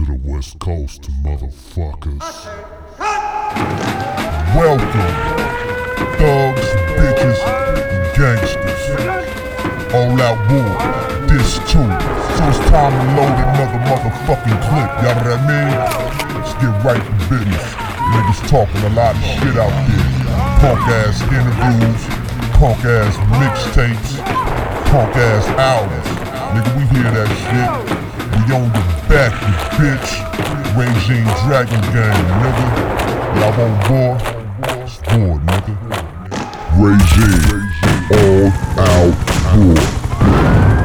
to the West Coast, motherfuckers. Welcome, thugs, bitches, and gangsters. All out war, this too. So it's time to load another motherfucking clip, y'all know what I mean? Let's get right to business. Niggas talking a lot of shit out there. Punk ass interviews, punk ass mixtapes, punk ass albums. Nigga, we hear that shit. We on the back, you bitch. Regime Dragon Gang, nigga. Y'all on board? It's board, nigga. Regime, all out war.